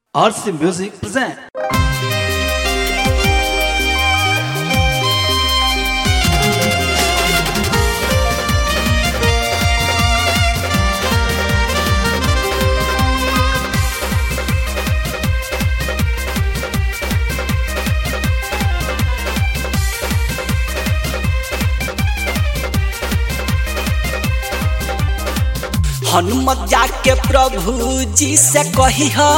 RC Music present. Hanumat जाके प्रभु जी से कही हो,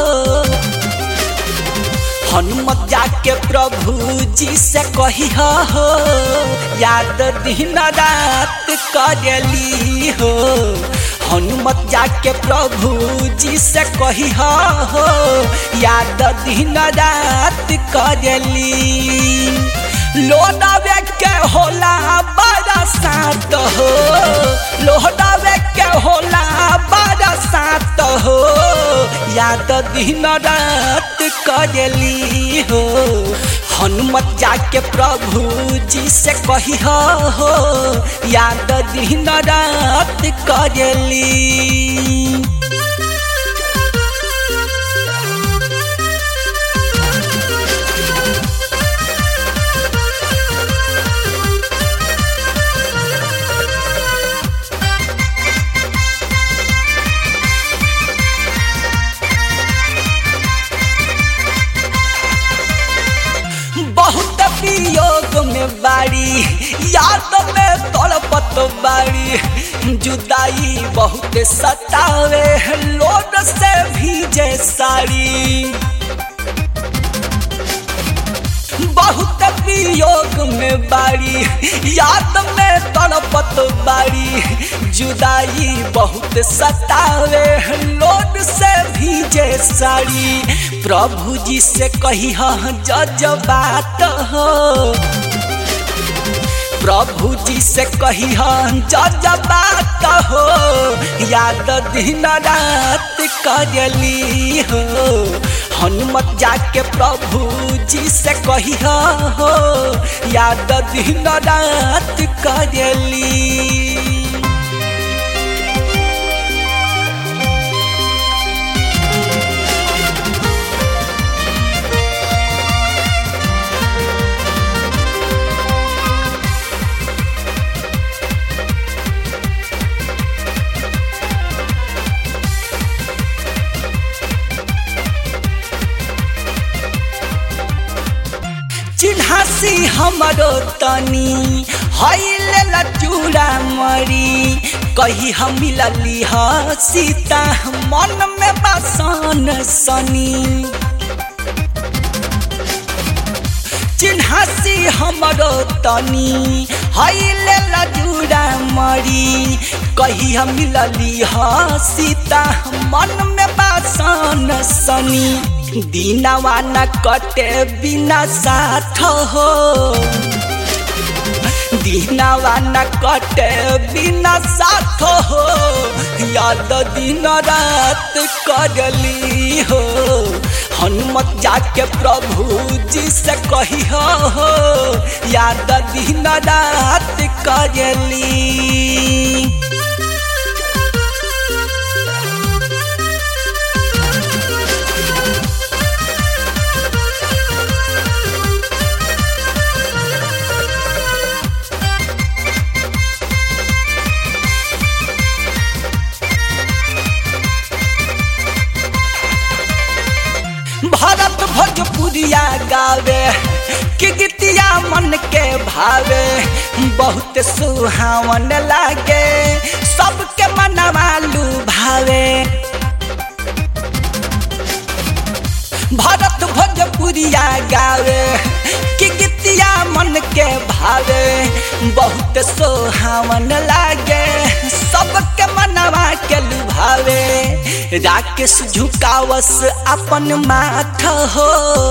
हनुमत जाके प्रभु जी से कही हो, याद दिन रात करली हो। हनुमत जाके प्रभु जी से कही हो, याद दिन रात करली। लोनावे के होला बरसात हो, लोनावे के होला बरसात हो, याद दिन रात करली हो। हनुमत जाके प्रभु जी से कही हो, याद दिन रात करली। वियोग में बाड़ी, याद में तड़पत बाड़ी, जुदाई बहुत सतावे, लोड से भीजे साड़ी। बहुत वियोग में बाड़ी, याद में तड़पत बाड़ी, जुदाई बहुत सतावे, लोड से भीजे साड़ी। प्रभु जी से कही हो जज्बात हो, प्रभु जी से कही हो जज्बात हो, याद दिन रात करली हो। हनुमत जाके प्रभु जी से कही हो, याद दिन रात करली। चिन्हासी हमरो तनी हईल चूड़ा मरी, कही हम मिलली ह सीता मन में बसन सनी। चिन्हासी हमरो तनी हईल चूड़ा मरी, कही हम मिलली ह सीता मन में बसन सनी। दीनवा न कटे बिना साथ हो, दीनवा न कटे बिना साथ हो, याद दिन रात करली हो। हनुमत जाके प्रभु जी से कही हो, याद दिन रात करली। भरत भोजपुरिया गावे कि गीतिया मन के भावे, बहुत सुहावन लागे, सबके मनवा लुभावे। भरत भोजपुरिया गावे कि गीतिया मन के भावे, बहुत सुहावन लागे, सबके मनवा के लुभावे। राकेश झुकावस अपन माथ हो,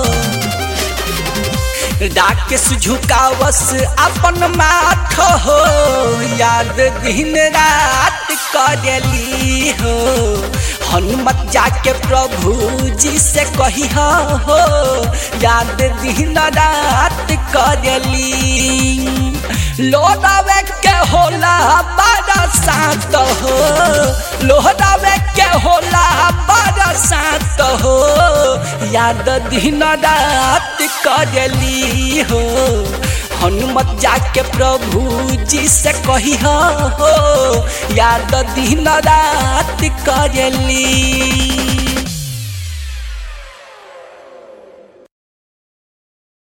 राकेश झुकावस अपन माथ हो, याद दिन रात करली हो। हनुमत जाके प्रभु जी से कही हो, याद दिन रात करली। लोहरावे के होला बरसात हो, लोहरावे के होला बरसात हो। याद दिन रात करली हो। हनुमत जाके प्रभु जी से कही हो याद दिन रात करली।